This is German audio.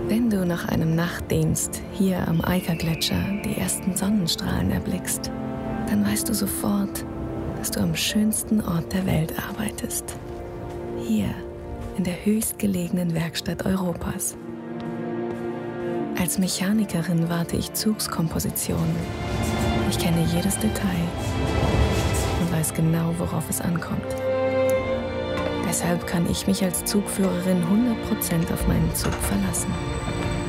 Wenn du nach einem Nachtdienst hier am Eiker-Gletscher die ersten Sonnenstrahlen erblickst, dann weißt du sofort, dass du am schönsten Ort der Welt arbeitest. Hier, in der höchstgelegenen Werkstatt Europas. Als Mechanikerin warte ich Zugskompositionen. Ich kenne jedes Detail und weiß genau, worauf es ankommt. Deshalb kann ich mich als Zugführerin 100% auf meinen Zug verlassen.